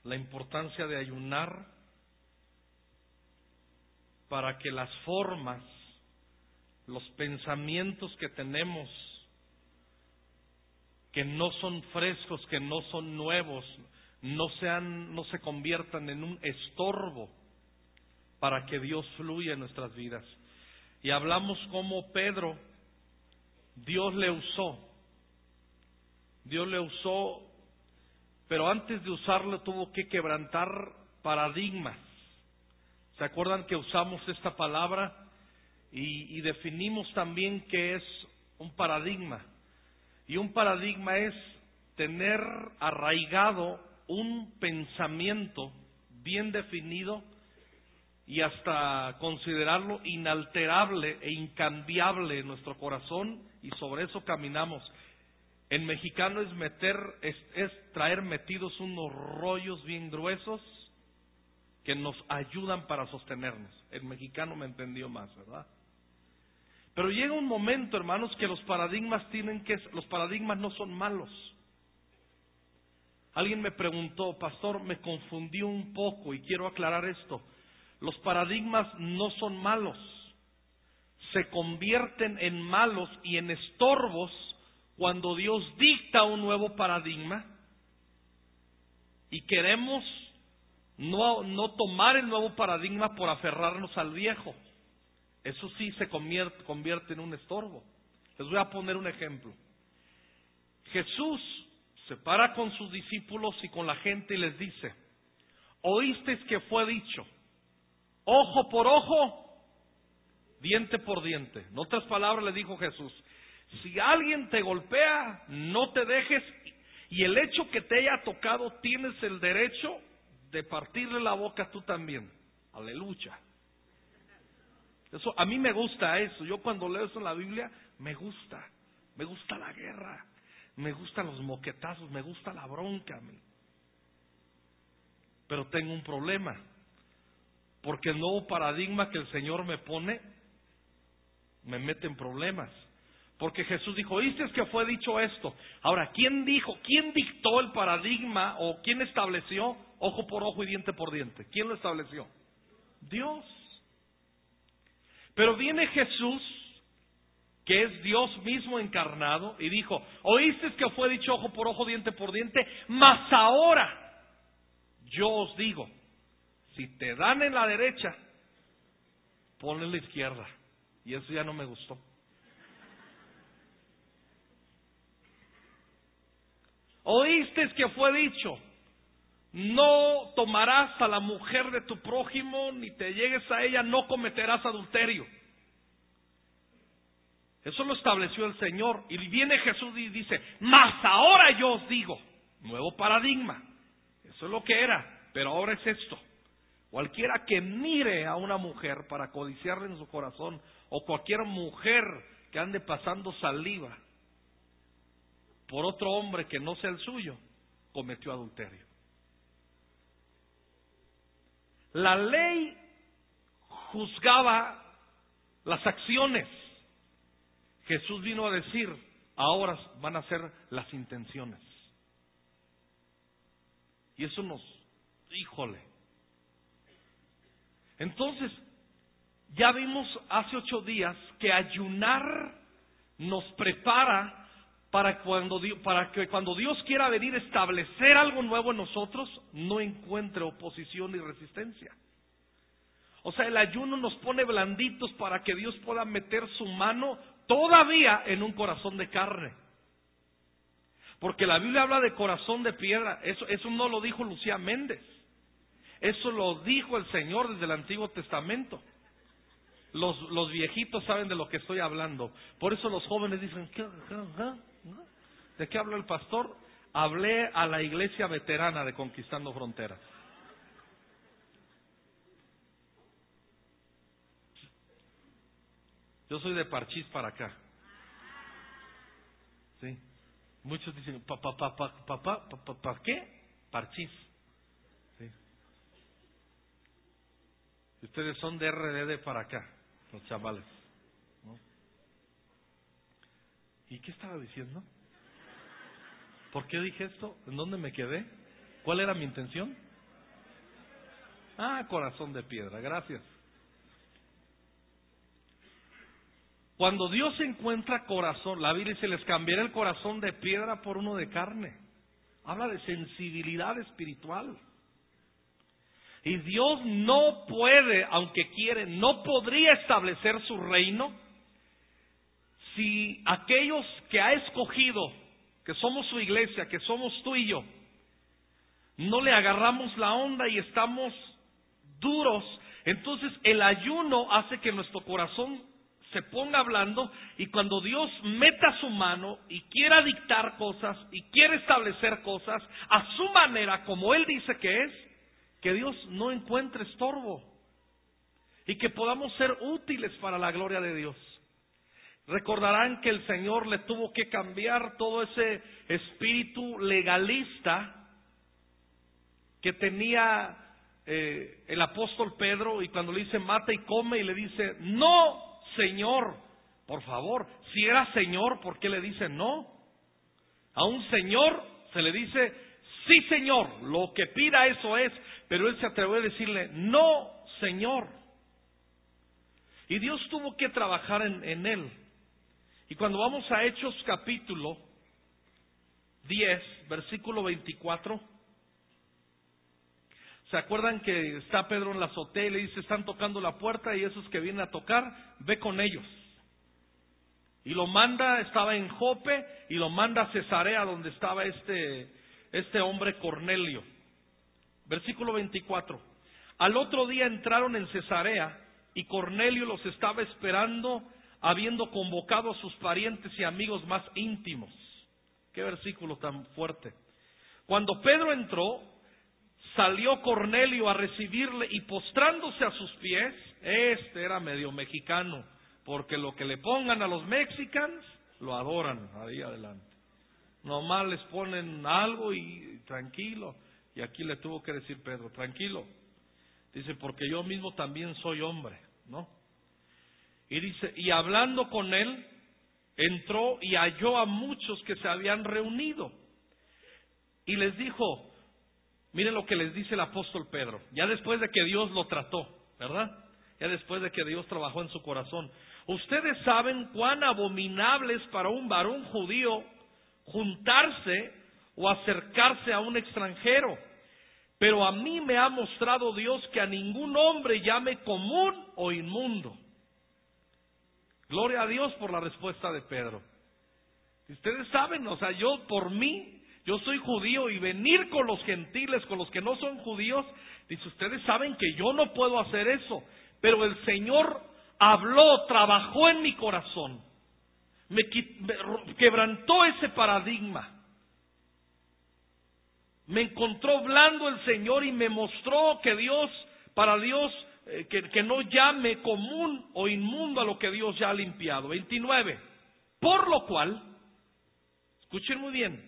la importancia de ayunar para que las formas, los pensamientos que tenemos, que no son frescos, que no son nuevos, no se conviertan en un estorbo para que Dios fluya en nuestras vidas. Y hablamos como Pedro, Dios le usó, pero antes de usarlo tuvo que quebrantar paradigmas. ¿Se acuerdan que usamos esta palabra y definimos también qué es un paradigma? Y un paradigma es tener arraigado un pensamiento bien definido y hasta considerarlo inalterable e incambiable en nuestro corazón, y sobre eso caminamos. En mexicano es traer metidos unos rollos bien gruesos que nos ayudan para sostenernos. El mexicano me entendió más, ¿verdad? Pero llega un momento, hermanos, que los paradigmas no son malos. Alguien me preguntó, pastor, me confundí un poco y quiero aclarar esto. Los paradigmas no son malos. Se convierten en malos y en estorbos cuando Dios dicta un nuevo paradigma y queremos no tomar el nuevo paradigma por aferrarnos al viejo. Eso sí se convierte en un estorbo. Les voy a poner un ejemplo. Jesús se para con sus discípulos y con la gente y les dice: oísteis que fue dicho, ojo por ojo, diente por diente. En otras palabras le dijo Jesús: si alguien te golpea, no te dejes, y el hecho que te haya tocado, tienes el derecho de partirle la boca tú también. Aleluya. Eso, a mí me gusta eso. Yo cuando leo eso en la Biblia, me gusta la guerra, me gustan los moquetazos, me gusta la bronca a mí. Pero tengo un problema, porque el nuevo paradigma que el Señor me pone me mete en problemas. Porque Jesús dijo: ¿oíste que fue dicho esto? Ahora, ¿quién dictó el paradigma o quién estableció ojo por ojo y diente por diente? ¿Quién lo estableció? Dios. Pero viene Jesús, que es Dios mismo encarnado, y dijo: oíste que fue dicho ojo por ojo, diente por diente, mas ahora yo os digo, si te dan en la derecha, ponle en la izquierda. Y eso ya no me gustó. Oíste que fue dicho: no tomarás a la mujer de tu prójimo, ni te llegues a ella, no cometerás adulterio. Eso lo estableció el Señor. Y viene Jesús y dice: mas ahora yo os digo. Nuevo paradigma. Eso es lo que era, pero ahora es esto: cualquiera que mire a una mujer para codiciarle en su corazón, o cualquier mujer que ande pasando saliva por otro hombre que no sea el suyo, cometió adulterio. La ley juzgaba las acciones. Jesús vino a decir: ahora van a ser las intenciones. Y eso híjole. Entonces, ya vimos hace 8 días que ayunar nos prepara para que cuando Dios quiera venir a establecer algo nuevo en nosotros, no encuentre oposición y resistencia. O sea, el ayuno nos pone blanditos para que Dios pueda meter su mano todavía en un corazón de carne. Porque la Biblia habla de corazón de piedra. Eso no lo dijo Lucía Méndez. Eso lo dijo el Señor desde el Antiguo Testamento. Los viejitos saben de lo que estoy hablando. Por eso los jóvenes dicen: ¿de qué habla el pastor? Hablé a la iglesia veterana de Conquistando Fronteras. Yo soy de Parchís para acá. Sí. Muchos dicen: ¿para qué? Parchís. Sí. Y ustedes son de RD para acá, los chavales, ¿no? ¿Y qué estaba diciendo? ¿Por qué dije esto? ¿En dónde me quedé? ¿Cuál era mi intención? Corazón de piedra, gracias. Cuando Dios encuentra corazón, la Biblia dice, les cambiará el corazón de piedra por uno de carne. Habla de sensibilidad espiritual. Y Dios no puede, aunque quiere, no podría establecer su reino si aquellos que ha escogido, que somos su iglesia, que somos tú y yo, no le agarramos la onda y estamos duros. Entonces el ayuno hace que nuestro corazón se ponga blando, y cuando Dios meta su mano y quiera dictar cosas y quiere establecer cosas a su manera, como Él dice que es, que Dios no encuentre estorbo y que podamos ser útiles para la gloria de Dios. Recordarán que el Señor le tuvo que cambiar todo ese espíritu legalista que tenía el apóstol Pedro, y cuando le dice mata y come, y le dice no, Señor, por favor. Si era Señor, ¿por qué le dice no? A un Señor se le dice sí, Señor, lo que pida eso es, pero él se atrevió a decirle no, Señor. Y Dios tuvo que trabajar en él. Y cuando vamos a Hechos capítulo 10, versículo 24, ¿se acuerdan que está Pedro en la azotea y le dice, están tocando la puerta y esos que vienen a tocar, ve con ellos? Y lo manda, estaba en Jope, y lo manda a Cesarea, donde estaba este hombre Cornelio. Versículo 24. Al otro día entraron en Cesarea, y Cornelio los estaba esperando, habiendo convocado a sus parientes y amigos más íntimos. Qué versículo tan fuerte. Cuando Pedro entró, salió Cornelio a recibirle, y postrándose a sus pies, era medio mexicano, porque lo que le pongan a los mexicanos, lo adoran ahí adelante. Nomás les ponen algo y tranquilo. Y aquí le tuvo que decir Pedro, tranquilo. Dice, porque yo mismo también soy hombre, ¿no? Y dice, y hablando con él, entró y halló a muchos que se habían reunido. Y les dijo, miren lo que les dice el apóstol Pedro, ya después de que Dios lo trató, ¿verdad? Ya después de que Dios trabajó en su corazón. Ustedes saben cuán abominable es para un varón judío juntarse o acercarse a un extranjero. Pero a mí me ha mostrado Dios que a ningún hombre llame común o inmundo. Gloria a Dios por la respuesta de Pedro. Ustedes saben, yo por mí, yo soy judío, y venir con los gentiles, con los que no son judíos, dice, ustedes saben que yo no puedo hacer eso, pero el Señor habló, trabajó en mi corazón, me quebrantó ese paradigma, me encontró blando el Señor y me mostró que para Dios, que no llame común o inmundo a lo que Dios ya ha limpiado. 29. Por lo cual, escuchen muy bien,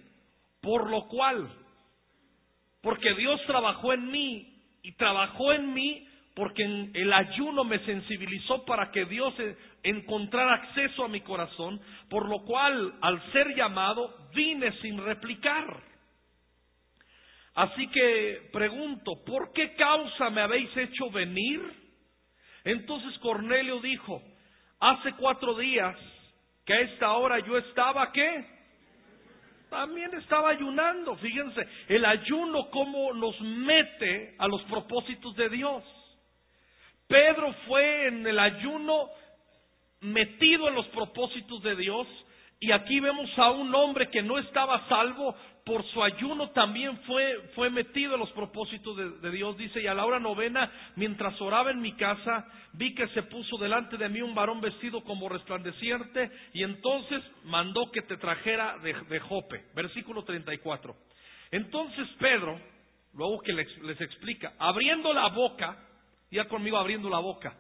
porque Dios trabajó en mí, y trabajó en mí porque el ayuno me sensibilizó para que Dios encontrara acceso a mi corazón, por lo cual al ser llamado vine sin replicar. Así que pregunto, ¿por qué causa me habéis hecho venir? Entonces Cornelio dijo, hace 4 días que a esta hora yo estaba, ¿qué? También estaba ayunando. Fíjense, el ayuno cómo nos mete a los propósitos de Dios. Pedro fue en el ayuno metido en los propósitos de Dios, y aquí vemos a un hombre que no estaba salvo, por su ayuno también fue metido en los propósitos de Dios. Dice, y a la hora 9, mientras oraba en mi casa, vi que se puso delante de mí un varón vestido como resplandeciente, y entonces mandó que te trajera de Jope. Versículo 34. Entonces Pedro, luego que les explica, abriendo la boca, ya conmigo, abriendo la boca,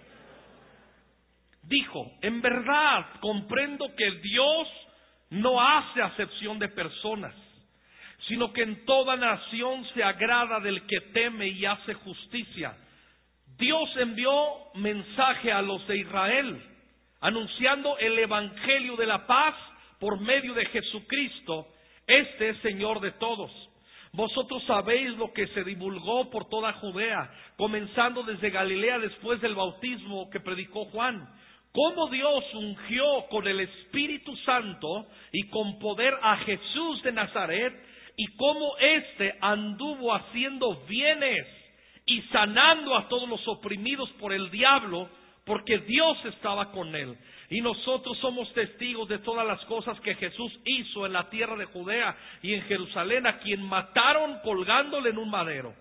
dijo, en verdad comprendo que Dios no hace acepción de personas, sino que en toda nación se agrada del que teme y hace justicia. Dios envió mensaje a los de Israel, anunciando el evangelio de la paz por medio de Jesucristo. Este es Señor de todos. Vosotros sabéis lo que se divulgó por toda Judea, comenzando desde Galilea después del bautismo que predicó Juan, cómo Dios ungió con el Espíritu Santo y con poder a Jesús de Nazaret, y cómo éste anduvo haciendo bienes y sanando a todos los oprimidos por el diablo, porque Dios estaba con él. Y nosotros somos testigos de todas las cosas que Jesús hizo en la tierra de Judea y en Jerusalén, a quien mataron colgándole en un madero.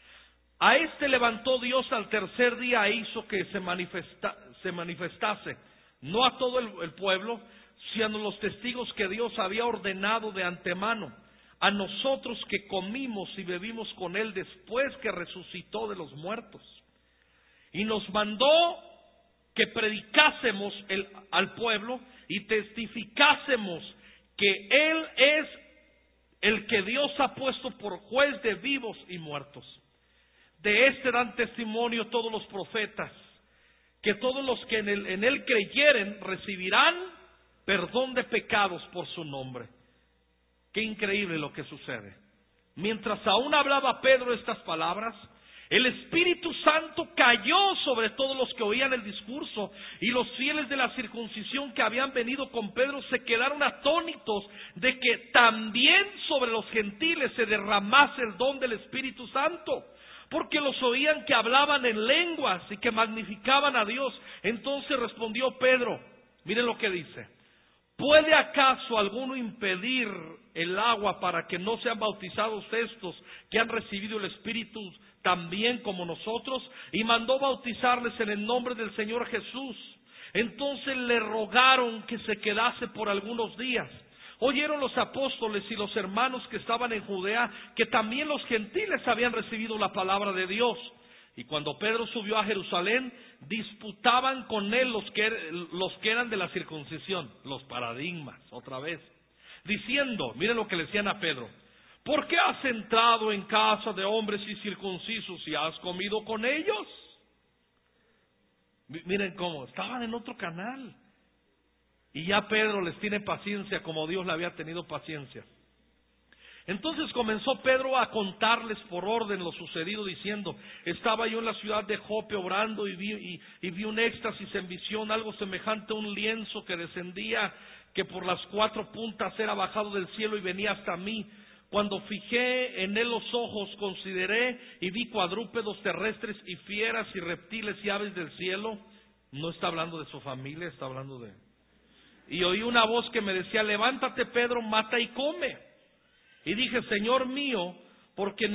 A este levantó Dios al tercer día e hizo que se manifestase, no a todo el pueblo, sino a los testigos que Dios había ordenado de antemano, a nosotros que comimos y bebimos con él después que resucitó de los muertos. Y nos mandó que predicásemos al pueblo y testificásemos que Él es el que Dios ha puesto por juez de vivos y muertos. De este dan testimonio todos los profetas, que todos los que en él creyeren recibirán perdón de pecados por su nombre. Qué increíble lo que sucede. Mientras aún hablaba Pedro estas palabras, el Espíritu Santo cayó sobre todos los que oían el discurso, y los fieles de la circuncisión que habían venido con Pedro se quedaron atónitos de que también sobre los gentiles se derramase el don del Espíritu Santo, porque los oían que hablaban en lenguas y que magnificaban a Dios. Entonces respondió Pedro, miren lo que dice: ¿puede acaso alguno impedir el agua para que no sean bautizados estos que han recibido el Espíritu también como nosotros? Y mandó bautizarles en el nombre del Señor Jesús. Entonces le rogaron que se quedase por algunos días. Oyeron los apóstoles y los hermanos que estaban en Judea que también los gentiles habían recibido la palabra de Dios. Y cuando Pedro subió a Jerusalén, disputaban con él los que eran de la circuncisión, los paradigmas, otra vez, diciendo, miren lo que le decían a Pedro: ¿por qué has entrado en casa de hombres incircuncisos y has comido con ellos? Miren cómo, estaban en otro canal. Y ya Pedro les tiene paciencia como Dios le había tenido paciencia. Entonces comenzó Pedro a contarles por orden lo sucedido, diciendo: estaba yo en la ciudad de Jope orando y vi un éxtasis en visión, algo semejante a un lienzo que descendía, que por las cuatro puntas era bajado del cielo y venía hasta mí. Cuando fijé en él los ojos, consideré y vi cuadrúpedos terrestres y fieras y reptiles y aves del cielo. No está hablando de su familia, está hablando de... Y oí una voz que me decía: levántate, Pedro, mata y come. Y dije: Señor mío, porque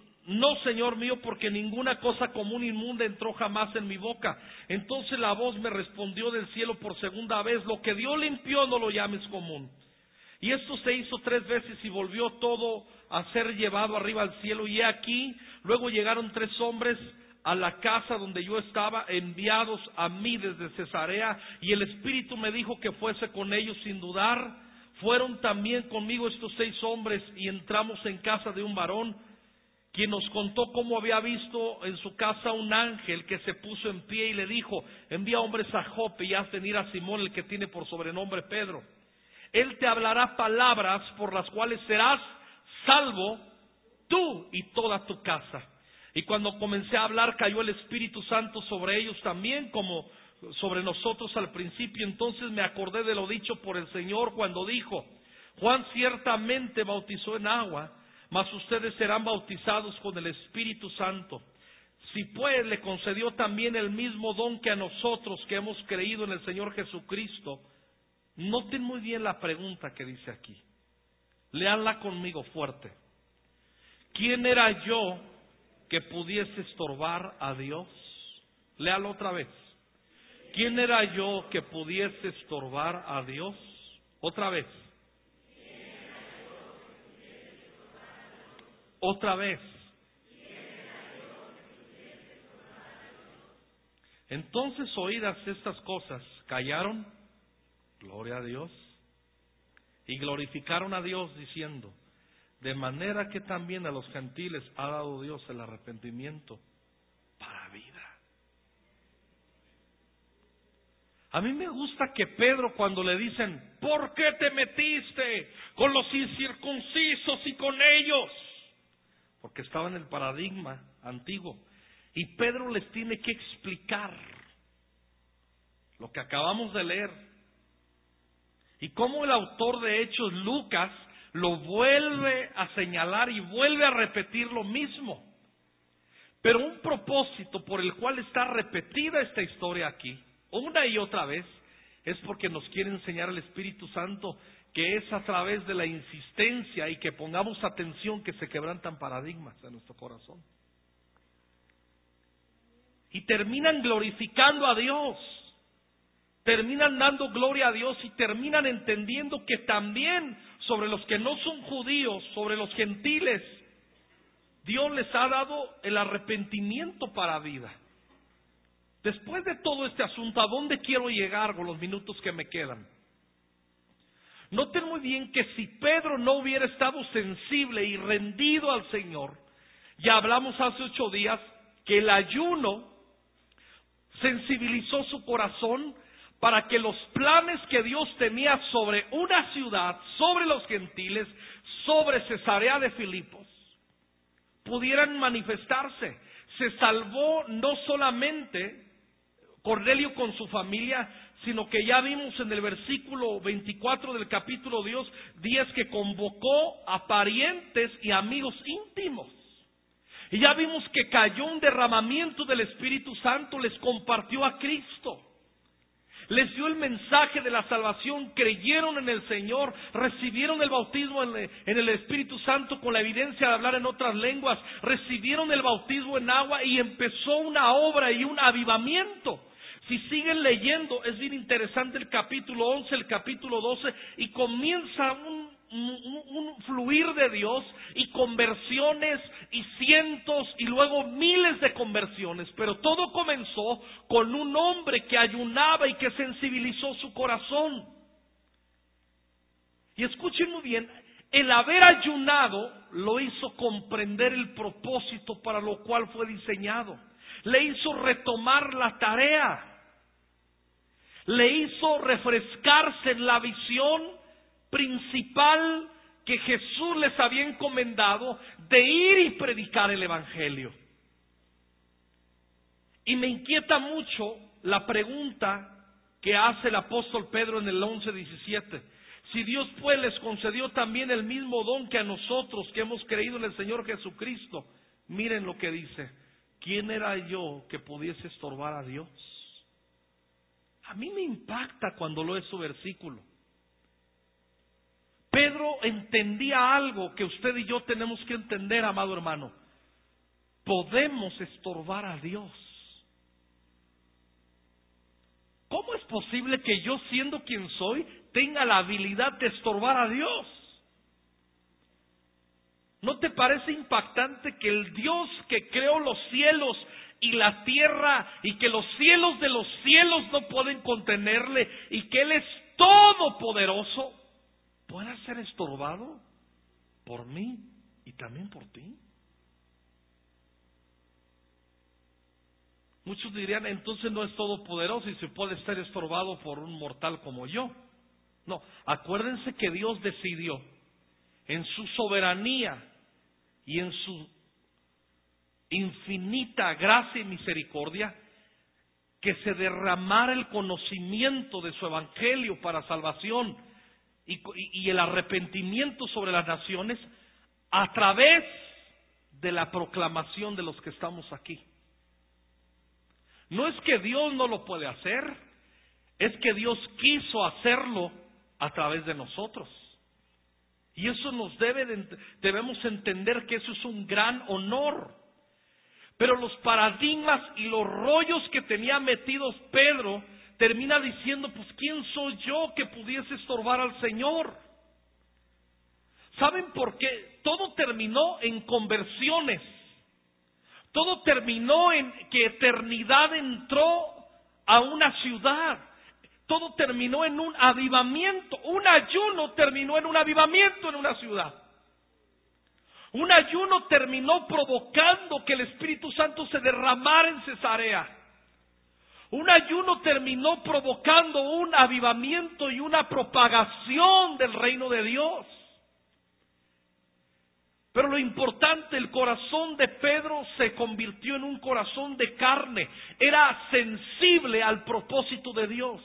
ninguna cosa común inmunda entró jamás en mi boca. Entonces la voz me respondió del cielo por segunda vez: lo que Dios limpió no lo llames común. Y esto se hizo 3 veces y volvió todo a ser llevado arriba al cielo. Y he aquí, luego llegaron 3 hombres a la casa donde yo estaba, enviados a mí desde Cesarea, y el Espíritu me dijo que fuese con ellos sin dudar. Fueron también conmigo estos 6 hombres, y entramos en casa de un varón, quien nos contó cómo había visto en su casa un ángel que se puso en pie y le dijo: envía hombres a Jope y haz venir a Simón, el que tiene por sobrenombre Pedro. Él te hablará palabras por las cuales serás salvo tú y toda tu casa. Y cuando comencé a hablar, cayó el Espíritu Santo sobre ellos también, como sobre nosotros al principio. Entonces me acordé de lo dicho por el Señor cuando dijo: Juan ciertamente bautizó en agua, mas ustedes serán bautizados con el Espíritu Santo. Si pues le concedió también el mismo don que a nosotros que hemos creído en el Señor Jesucristo. Noten muy bien la pregunta que dice aquí. Léanla conmigo fuerte. ¿Quién era yo que pudiese estorbar a Dios? Léalo otra vez. ¿Quién era yo que pudiese estorbar a Dios? Otra vez. Otra vez. Entonces, oídas estas cosas, callaron, gloria a Dios, y glorificaron a Dios diciendo: de manera que también a los gentiles ha dado Dios el arrepentimiento para vida. A mí me gusta que Pedro, cuando le dicen: ¿por qué te metiste con los incircuncisos y con ellos? porque estaba en el paradigma antiguo. Y Pedro les tiene que explicar lo que acabamos de leer. Y cómo el autor de Hechos, Lucas, lo vuelve a señalar y vuelve a repetir lo mismo. Pero un propósito por el cual está repetida esta historia aquí, una y otra vez, es porque nos quiere enseñar el Espíritu Santo que es a través de la insistencia y que pongamos atención que se quebrantan paradigmas en nuestro corazón. Y terminan glorificando a Dios, terminan dando gloria a Dios y terminan entendiendo que también sobre los que no son judíos, sobre los gentiles, Dios les ha dado el arrepentimiento para vida. Después de todo este asunto, ¿a dónde quiero llegar con los minutos que me quedan? Noten muy bien que si Pedro no hubiera estado sensible y rendido al Señor, ya hablamos hace 8 días que el ayuno sensibilizó su corazón para que los planes que Dios tenía sobre una ciudad, sobre los gentiles, sobre Cesarea de Filipos, pudieran manifestarse. Se salvó no solamente Cornelio con su familia, sino que ya vimos en el versículo 24 del capítulo 10 que convocó a parientes y amigos íntimos. Y ya vimos que cayó un derramamiento del Espíritu Santo, les compartió a Cristo, les dio el mensaje de la salvación, creyeron en el Señor, recibieron el bautismo en el Espíritu Santo con la evidencia de hablar en otras lenguas, recibieron el bautismo en agua y empezó una obra y un avivamiento. Si siguen leyendo, es bien interesante el capítulo 11, el capítulo 12, y comienza un fluir de Dios y conversiones y cientos y luego miles de conversiones. Pero todo comenzó con un hombre que ayunaba y que sensibilizó su corazón. Y escuchen muy bien, el haber ayunado lo hizo comprender el propósito para lo cual fue diseñado. Le hizo retomar la tarea. Le hizo refrescarse en la visión principal que Jesús les había encomendado de ir y predicar el Evangelio. Y me inquieta mucho la pregunta que hace el apóstol Pedro en el 11:17. Si Dios pues les concedió también el mismo don que a nosotros que hemos creído en el Señor Jesucristo, miren lo que dice: ¿quién era yo que pudiese estorbar a Dios? A mí me impacta cuando leo ese versículo. Pedro entendía algo que usted y yo tenemos que entender, amado hermano. Podemos estorbar a Dios. ¿Cómo es posible que yo, siendo quien soy, tenga la habilidad de estorbar a Dios? ¿No te parece impactante que el Dios que creó los cielos y la tierra, y que los cielos de los cielos no pueden contenerle, y que Él es todopoderoso, pueda ser estorbado por mí y también por ti? Muchos dirían, entonces no es todopoderoso y se puede ser estorbado por un mortal como yo. No, acuérdense que Dios decidió en su soberanía y en su infinita gracia y misericordia que se derramara el conocimiento de su evangelio para salvación y el arrepentimiento sobre las naciones a través de la proclamación de los que estamos aquí. No es que Dios no lo puede hacer, es que Dios quiso hacerlo a través de nosotros. Y eso debemos entender que eso es un gran honor. Pero los paradigmas y los rollos que tenía metidos Pedro, termina diciendo, pues ¿quién soy yo que pudiese estorbar al Señor? ¿Saben por qué? Todo terminó en conversiones. Todo terminó en que eternidad entró a una ciudad. Todo terminó en un avivamiento. Un ayuno terminó en un avivamiento en una ciudad. Un ayuno terminó provocando que el Espíritu Santo se derramara en Cesarea. Un ayuno terminó provocando un avivamiento y una propagación del reino de Dios. Pero lo importante, el corazón de Pedro se convirtió en un corazón de carne. Era sensible al propósito de Dios.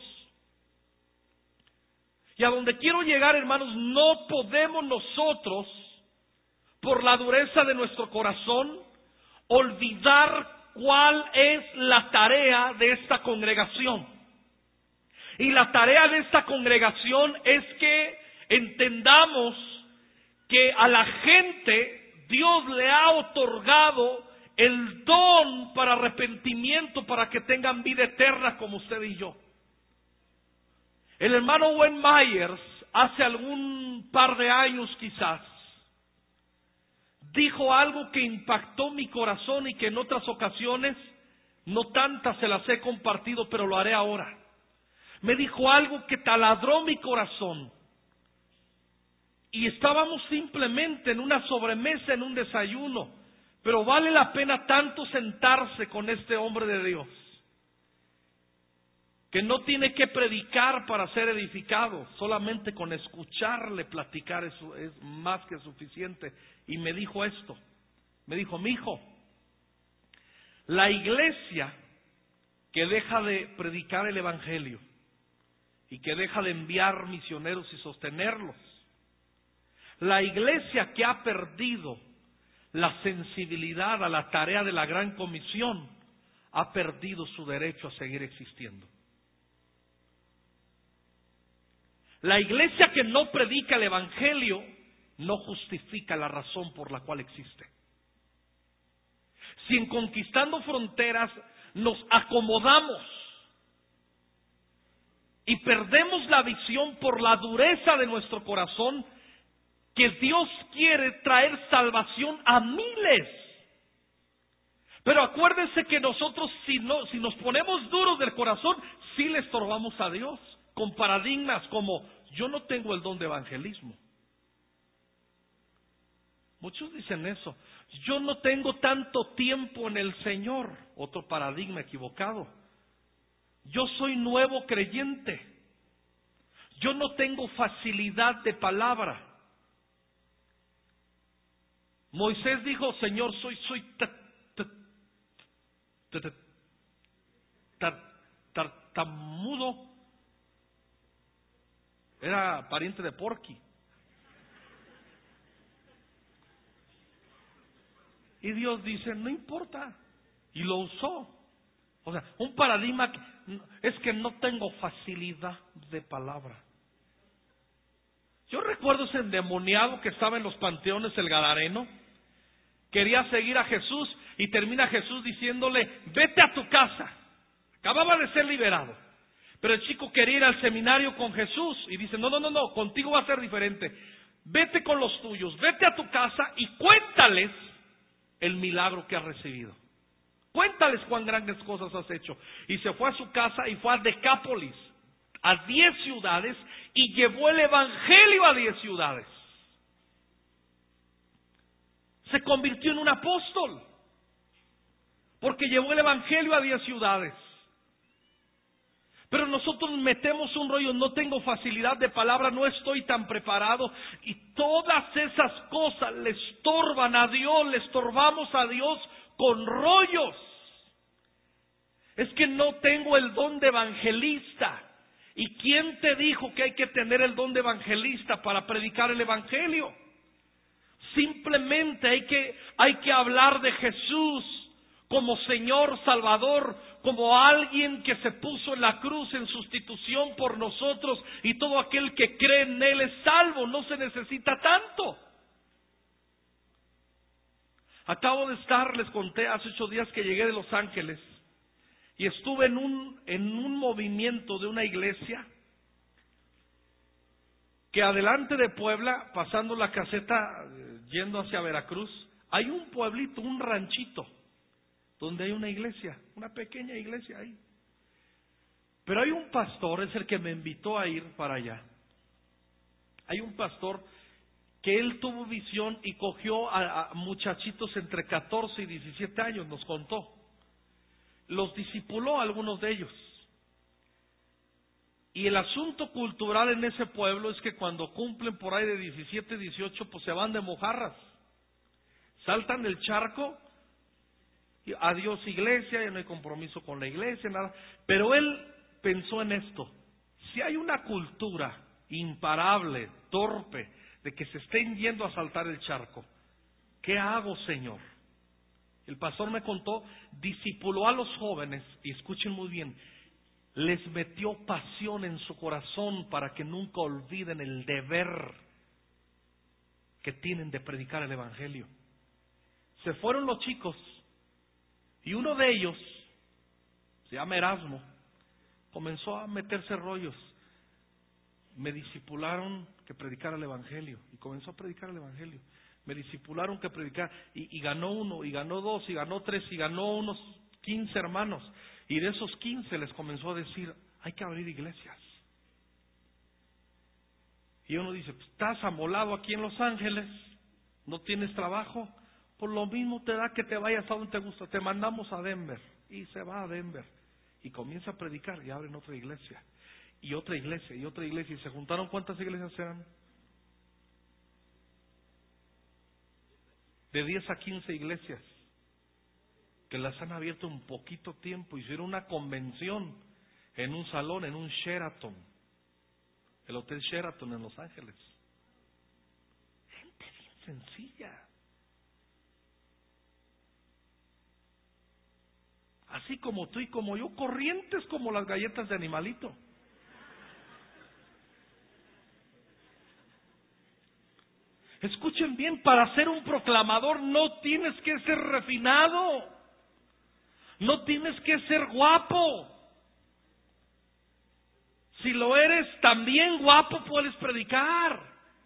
Y a donde quiero llegar, hermanos, no podemos nosotros, por la dureza de nuestro corazón, olvidar cuál es la tarea de esta congregación. Y la tarea de esta congregación es que entendamos que a la gente Dios le ha otorgado el don para arrepentimiento, para que tengan vida eterna como usted y yo. El hermano Wayne Myers, hace algún par de años quizás, dijo algo que impactó mi corazón y que en otras ocasiones, no tantas se las he compartido, pero lo haré ahora. Me dijo algo que taladró mi corazón. Y estábamos simplemente en una sobremesa, en un desayuno, pero vale la pena tanto sentarse con este hombre de Dios, que no tiene que predicar para ser edificado, solamente con escucharle platicar es más que suficiente. Y me dijo esto, me dijo: mi hijo, la iglesia que deja de predicar el evangelio y que deja de enviar misioneros y sostenerlos, la iglesia que ha perdido la sensibilidad a la tarea de la gran comisión, ha perdido su derecho a seguir existiendo. La iglesia que no predica el evangelio no justifica la razón por la cual existe. Si en Conquistando Fronteras nos acomodamos y perdemos la visión por la dureza de nuestro corazón, que Dios quiere traer salvación a miles. Pero acuérdense que nosotros, si nos ponemos duros del corazón, sí le estorbamos a Dios, con paradigmas como: yo no tengo el don de evangelismo. Muchos dicen eso. Yo no tengo tanto tiempo en el Señor. Otro paradigma equivocado. Yo soy nuevo creyente. Yo no tengo facilidad de palabra. Moisés dijo: Señor, soy tartamudo. Era pariente de Porky. Y Dios dice: no importa. Y lo usó. O sea, un paradigma es que no tengo facilidad de palabra. Yo recuerdo ese endemoniado que estaba en los panteones, el Gadareno. Quería seguir a Jesús y termina Jesús diciéndole: vete a tu casa. Acababa de ser liberado. Pero el chico quería ir al seminario con Jesús y dice: no, contigo va a ser diferente. Vete con los tuyos, vete a tu casa y cuéntales el milagro que has recibido. Cuéntales cuán grandes cosas has hecho. Y se fue a su casa y fue a Decápolis, a 10 ciudades, y llevó el evangelio a 10 ciudades. Se convirtió en un apóstol porque llevó el evangelio a 10 ciudades. Pero nosotros metemos un rollo: no tengo facilidad de palabra, no estoy tan preparado. Y todas esas cosas le estorban a Dios, le estorbamos a Dios con rollos. Es que no tengo el don de evangelista. ¿Y quién te dijo que hay que tener el don de evangelista para predicar el evangelio? Simplemente hay que hablar de Jesús como Señor Salvador, como alguien que se puso en la cruz en sustitución por nosotros, y todo aquel que cree en Él es salvo. No se necesita tanto. Acabo de estar, les conté hace 8 días que llegué de Los Ángeles y estuve en un movimiento de una iglesia que adelante de Puebla, pasando la caseta yendo hacia Veracruz, hay un pueblito, un ranchito, donde hay una iglesia, una pequeña iglesia ahí. Pero hay un pastor, es el que me invitó a ir para allá. Hay un pastor que él tuvo visión y cogió a muchachitos entre 14 y 17 años, nos contó. Los discipuló a algunos de ellos. Y el asunto cultural en ese pueblo es que cuando cumplen por ahí de 17, 18, pues se van de mojarras. Saltan del charco, y adiós iglesia, ya no hay compromiso con la iglesia, nada. Pero él pensó en esto: si hay una cultura imparable, torpe, de que se estén yendo a saltar el charco, ¿qué hago, Señor? El pastor me contó, discipuló a los jóvenes, y escuchen muy bien, les metió pasión en su corazón para que nunca olviden el deber que tienen de predicar el evangelio. Se fueron los chicos, y uno de ellos, se llama Erasmo, comenzó a meterse rollos. Me discipularon que predicara el evangelio, y comenzó a predicar el evangelio. Me discipularon que predicara, y ganó uno, y ganó dos, y ganó tres, y ganó unos 15 hermanos. Y de esos 15 les comenzó a decir: hay que abrir iglesias. Y uno dice: pues, estás amolado aquí en Los Ángeles, no tienes trabajo, por lo mismo te da que te vayas a donde te gusta, te mandamos a Denver. Y se va a Denver y comienza a predicar, y abren otra iglesia, y otra iglesia, y otra iglesia. Y se juntaron, ¿cuántas iglesias eran? De 10 a 15 iglesias, que las han abierto en poquito tiempo. Hicieron una convención en un salón, en un Sheraton, el Hotel Sheraton en Los Ángeles. Gente bien sencilla. Así como tú y como yo, corrientes como las galletas de Animalito. Escuchen bien, para ser un proclamador no tienes que ser refinado, no tienes que ser guapo. Si lo eres, también guapo puedes predicar.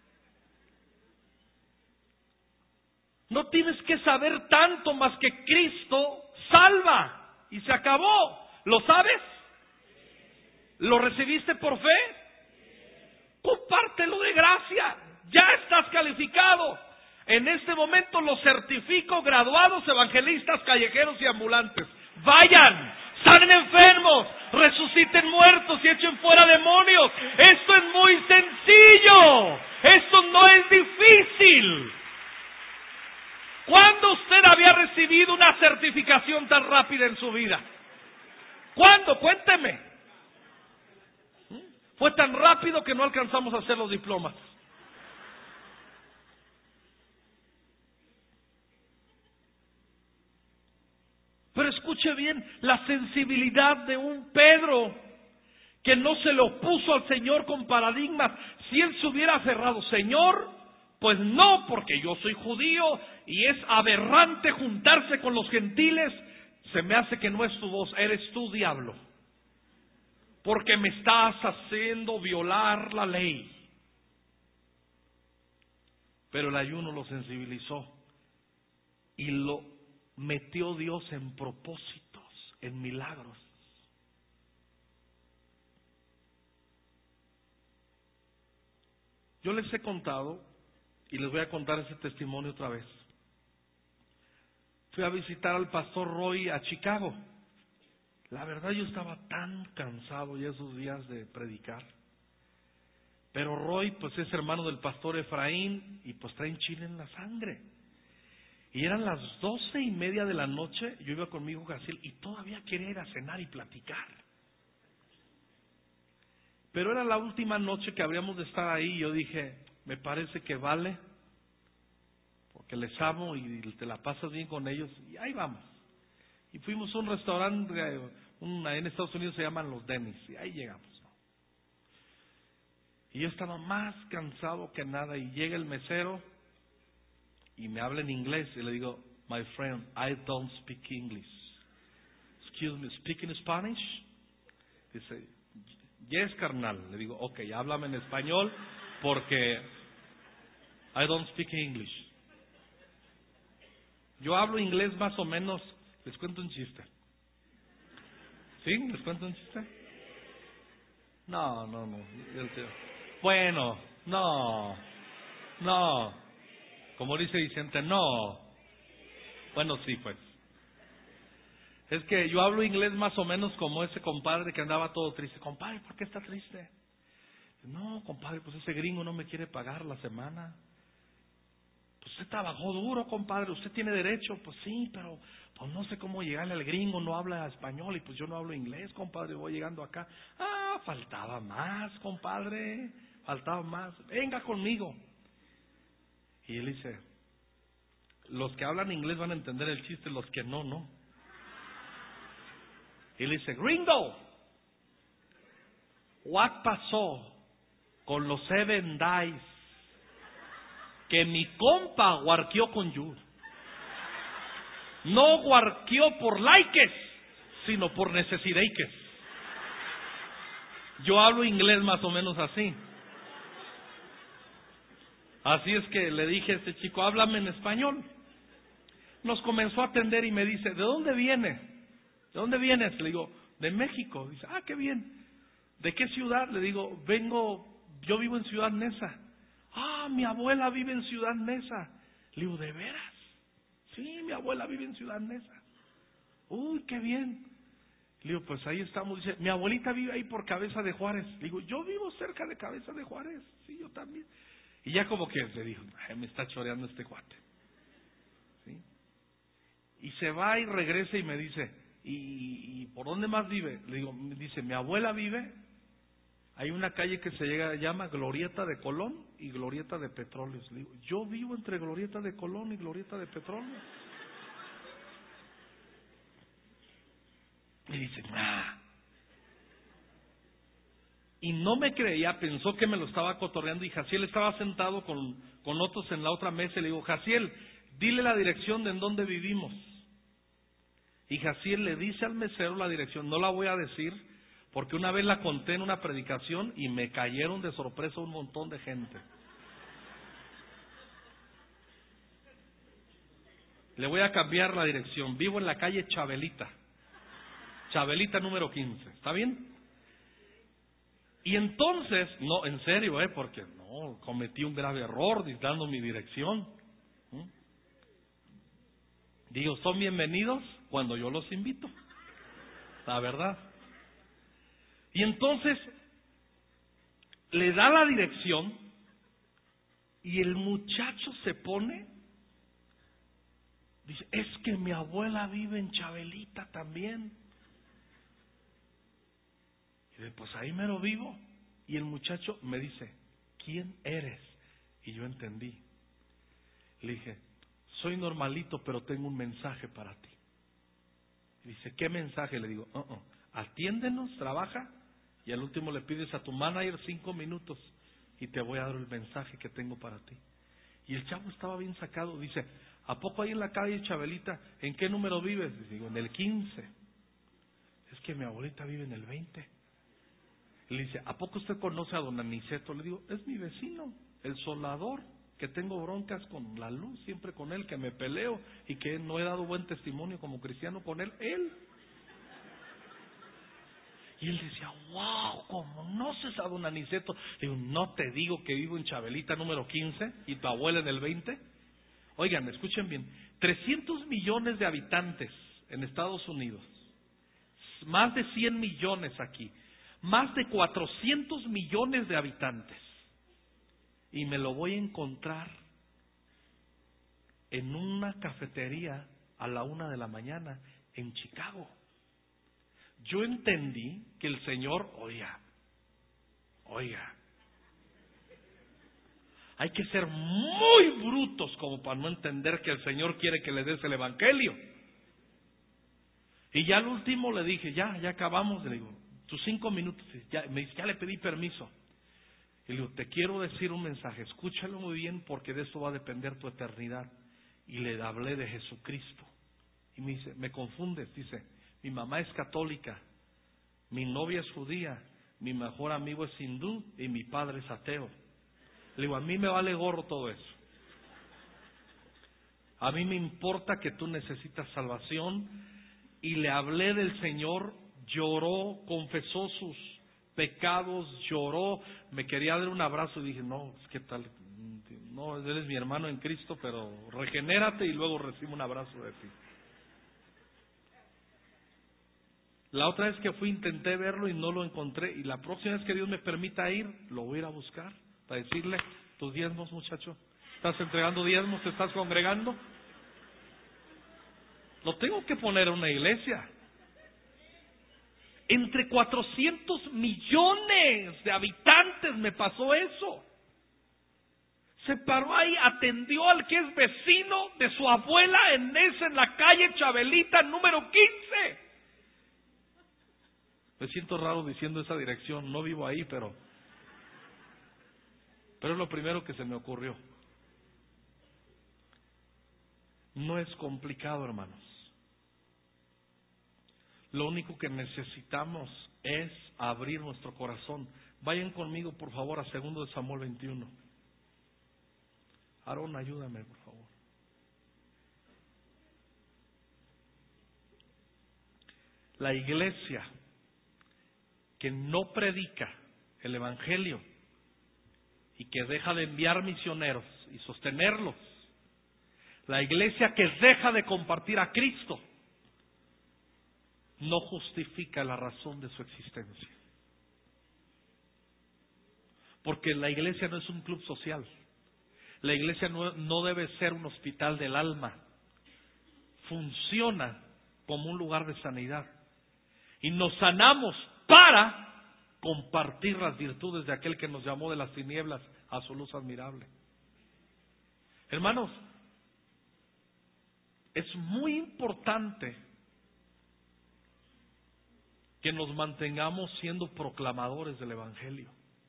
No tienes que saber tanto más que Cristo salva. Y se acabó. ¿Lo sabes? ¿Lo recibiste por fe? Compártelo de gracia. Ya estás calificado. En este momento los certifico graduados evangelistas callejeros y ambulantes. Vayan, sanen enfermos, resuciten muertos y echen fuera demonios. Esto es muy sencillo. Esto no es difícil. ¿Cuándo usted había recibido una certificación tan rápida en su vida? ¿Cuándo? Cuénteme. Fue tan rápido que no alcanzamos a hacer los diplomas. Pero escuche bien, la sensibilidad de un Pedro que no se le opuso al Señor con paradigmas. Si él se hubiera aferrado: Señor, pues no, porque yo soy judío y es aberrante juntarse con los gentiles, se me hace que no es tu voz, eres tú, diablo, porque me estás haciendo violar la ley. Pero el ayuno lo sensibilizó y lo metió Dios en propósitos, en milagros. Yo les he contado, y les voy a contar ese testimonio otra vez. Fui a visitar al pastor Roy a Chicago. La verdad, yo estaba tan cansado ya esos días de predicar. Pero Roy pues es hermano del pastor Efraín, y pues traen chile en la sangre. Y eran las 12:30 de la noche, yo iba con mi hijo Gaciel y todavía quería ir a cenar y platicar. Pero era la última noche que habríamos de estar ahí, y yo dije: me parece que vale, porque les amo y te la pasas bien con ellos, y ahí vamos. Y fuimos a un restaurante, en Estados Unidos se llaman los Denny's, y ahí llegamos. Y yo estaba más cansado que nada, y llega el mesero y me habla en inglés, y le digo: my friend, I don't speak English. Excuse me, speak in Spanish? Dice: yes, carnal. Le digo: ok, háblame en español, porque I don't speak English. Yo hablo inglés más o menos. Les cuento un chiste. ¿Sí? ¿Les cuento un chiste? No. Bueno, no. Como dice Vicente, no. Bueno, sí, pues. Es que yo hablo inglés más o menos como ese compadre que andaba todo triste. Compadre, ¿por qué está triste? No, compadre, pues ese gringo no me quiere pagar la semana. Pues usted trabajó duro, compadre, usted tiene derecho. Pues sí, pero pues no sé cómo llegarle al gringo, no habla español y pues yo no hablo inglés, compadre, voy llegando acá. Ah, faltaba más, compadre, faltaba más. Venga conmigo. Y él dice, los que hablan inglés van a entender el chiste, los que no, no. Y le dice, gringo, what pasó con los 7 Days que mi compa guarqueó con you? No guarqueó por likes, sino por necesidades. Yo hablo inglés más o menos así. Así es que le dije a este chico, háblame en español. Nos comenzó a atender y me dice, ¿de dónde viene? ¿De dónde vienes? Le digo, de México. Dice, ah, qué bien. ¿De qué ciudad? Le digo, yo vivo en Ciudad Neza. Ah, mi abuela vive en Ciudad Neza. Le digo, ¿de veras? Sí, mi abuela vive en Ciudad Neza. Uy, qué bien. Le digo, pues ahí estamos. Dice, mi abuelita vive ahí por Cabeza de Juárez. Le digo, yo vivo cerca de Cabeza de Juárez. Sí, yo también. Y ya como que le dijo, me está choreando este cuate. ¿Sí? Y se va y regresa y me dice, ¿y por dónde más vive? Le digo, dice, mi abuela vive. Hay una calle que se llama Glorieta de Colón y Glorieta de Petróleos. Le digo, yo vivo entre Glorieta de Colón y Glorieta de Petróleos. Y dice, nah. Y no me creía, pensó que me lo estaba cotorreando. Y Jaciel estaba sentado con otros en la otra mesa. Y le digo, Jaciel, dile la dirección de en donde vivimos. Y Jaciel le dice al mesero la dirección. No la voy a decir, porque una vez la conté en una predicación y me cayeron de sorpresa un montón de gente. Le voy a cambiar la dirección. Vivo en la calle Chabelita. Chabelita número 15. ¿Está bien? Y entonces, no, en serio, porque no, cometí un grave error dando mi dirección. Digo, son bienvenidos cuando yo los invito. La verdad. Y entonces le da la dirección y el muchacho se pone, dice, es que mi abuela vive en Chabelita también. Y dice, pues ahí mero vivo. Y el muchacho me dice, ¿quién eres? Y yo entendí. Le dije, soy normalito, pero tengo un mensaje para ti. Y dice, ¿qué mensaje? Le digo, atiéndenos, trabaja, y al último le pides a tu manager 5 minutos y te voy a dar el mensaje que tengo para ti. Y el chavo estaba bien sacado. Dice, ¿a poco ahí en la calle Chabelita? ¿En qué número vives? Y digo, en el 15. Es que mi abuelita vive en el 20. Le dice, ¿a poco usted conoce a don Aniceto? Le digo, es mi vecino, el soldador, que tengo broncas con la luz, siempre con él, que me peleo y que no he dado buen testimonio como cristiano con él. Y él decía, wow, ¿cómo conoces a don Aniceto? Le digo, no te digo que vivo en Chabelita número 15 y tu abuela en el 20. Oigan, escuchen bien, 300 millones de habitantes en Estados Unidos, más de 100 millones aquí, más de 400 millones de habitantes. Y me lo voy a encontrar en una cafetería a la 1 de la mañana en Chicago. Yo entendí que el Señor, oiga, hay que ser muy brutos como para no entender que el Señor quiere que le des el Evangelio. Y ya al último le dije, ya acabamos, le digo, tus 5 minutos, me dice, ya le pedí permiso. Y le digo, te quiero decir un mensaje, escúchalo muy bien porque de eso va a depender tu eternidad. Y le hablé de Jesucristo. Y me dice, me confundes, dice, mi mamá es católica, mi novia es judía, mi mejor amigo es hindú y mi padre es ateo. Le digo, a mí me vale gorro todo eso. A mí me importa que tú necesitas salvación. Y le hablé del Señor, lloró, confesó sus pecados, lloró, me quería dar un abrazo y dije, no, ¿qué tal? No, eres mi hermano en Cristo, pero regenérate y luego recibe un abrazo de ti. La otra vez que fui intenté verlo y no lo encontré, y la próxima vez que Dios me permita ir, lo voy a ir a buscar para decirle, tus diezmos, muchacho, ¿Estás entregando diezmos? ¿Te estás congregando? Lo tengo que poner en una iglesia. Entre 400 millones de habitantes me pasó eso. Se paró ahí, atendió al que es vecino de su abuela en la calle Chabelita, número 15. Me siento raro diciendo esa dirección, no vivo ahí, pero es lo primero que se me ocurrió. No es complicado, hermanos. Lo único que necesitamos es abrir nuestro corazón. Vayan conmigo, por favor, a 2 de Samuel 21. Aarón, ayúdame, por favor. La iglesia que no predica el evangelio y que deja de enviar misioneros y sostenerlos, la iglesia que deja de compartir a Cristo, no justifica la razón de su existencia. Porque la iglesia no es un club social. La iglesia no debe ser un hospital del alma. Funciona como un lugar de sanidad. Y nos sanamos para compartir las virtudes de aquel que nos llamó de las tinieblas a su luz admirable. Hermanos, es muy importante que nos mantengamos siendo proclamadores del evangelio.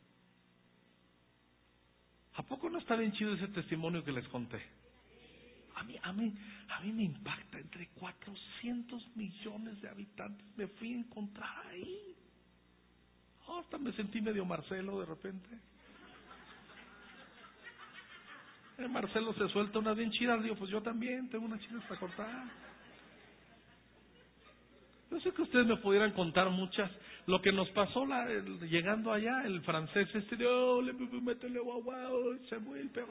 ¿A poco no está bien chido ese testimonio que les conté? A mí me impacta. Entre 400 millones de habitantes me fui a encontrar ahí. Hasta me sentí medio Marcelo de repente. Marcelo se suelta unas bien chidas. Digo, pues yo también tengo unas chidas para cortar. Yo sé que ustedes me pudieran contar muchas. Lo que nos pasó llegando allá, el francés métele guau, Samuel, pero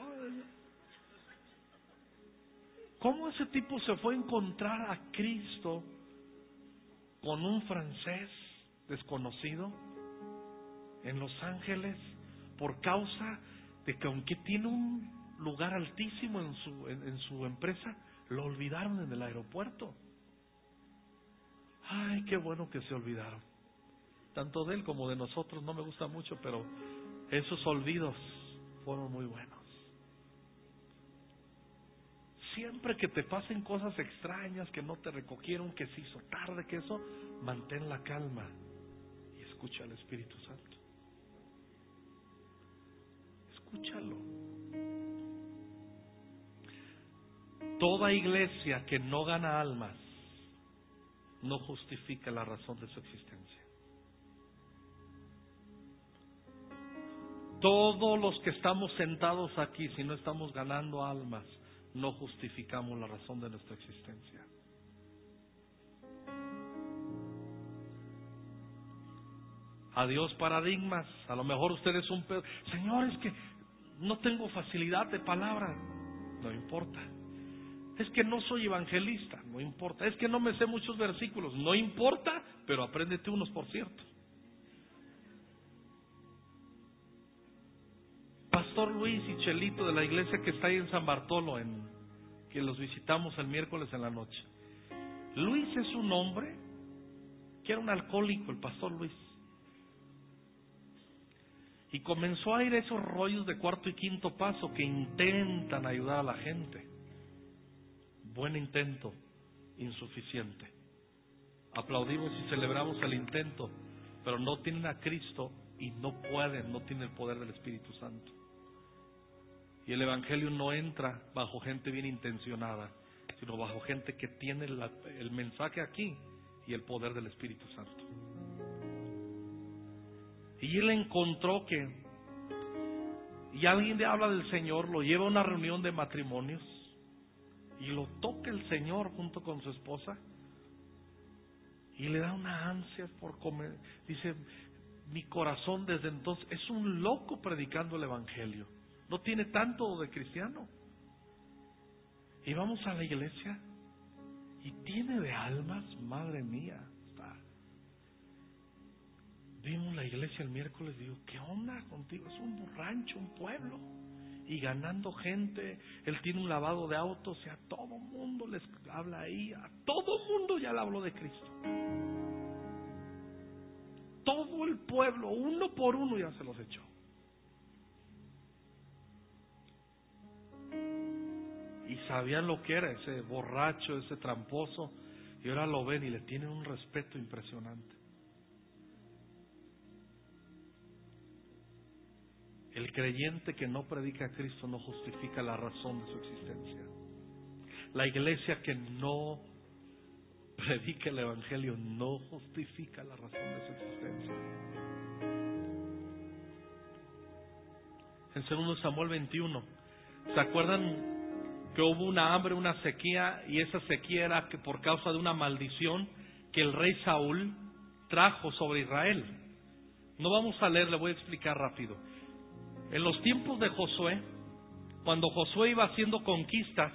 ¿cómo ese tipo se fue a encontrar a Cristo con un francés desconocido en Los Ángeles por causa de que aunque tiene un lugar altísimo en su empresa, lo olvidaron en el aeropuerto? Ay, qué bueno que se olvidaron. Tanto de él como de nosotros, no me gusta mucho, pero esos olvidos fueron muy buenos. Siempre que te pasen cosas extrañas, que no te recogieron, que se hizo tarde, que eso, mantén la calma y escucha al Espíritu Santo. Escúchalo. Toda iglesia que no gana almas no justifica la razón de su existencia. Todos los que estamos sentados aquí, si no estamos ganando almas, no justificamos la razón de nuestra existencia. Adiós paradigmas. A lo mejor usted es un Señor, es que no tengo facilidad de palabra. No importa. Es que no soy evangelista. No importa. Es que no me sé muchos versículos. No importa, pero apréndete unos, por cierto. Pastor Luis y Chelito de la iglesia que está ahí en San Bartolo, que los visitamos el miércoles en la noche. Luis es un hombre que era un alcohólico, el pastor Luis. Y comenzó a ir a esos rollos de cuarto y quinto paso que intentan ayudar a la gente. Buen intento, insuficiente. Aplaudimos y celebramos el intento, pero no tienen a Cristo y no tienen el poder del Espíritu Santo. Y el Evangelio no entra bajo gente bien intencionada, sino bajo gente que tiene el mensaje aquí y el poder del Espíritu Santo. Y él encontró y alguien le habla del Señor, lo lleva a una reunión de matrimonios y lo toca el Señor junto con su esposa y le da una ansia por comer. Dice, mi corazón desde entonces es un loco predicando el Evangelio. No tiene tanto de cristiano. Y vamos a la iglesia y tiene de almas, madre mía. Vimos la iglesia el miércoles, digo, ¿qué onda contigo? Es un rancho, un pueblo. y ganando gente. Él tiene un lavado de autos y a todo mundo les habla ahí. A todo mundo ya le habló de Cristo. Todo el pueblo, uno por uno, ya se los echó. Y sabían lo que era ese borracho, ese tramposo. Y ahora lo ven y le tienen un respeto impresionante. El creyente que no predica a Cristo no justifica la razón de su existencia. La iglesia que no predica el Evangelio no justifica la razón de su existencia. En 2 Samuel 21, ¿se acuerdan que hubo una hambre, una sequía? Y esa sequía era que por causa de una maldición que el rey Saúl trajo sobre Israel. No vamos a leer, le voy a explicar rápido. En los tiempos de Josué, cuando Josué iba haciendo conquistas,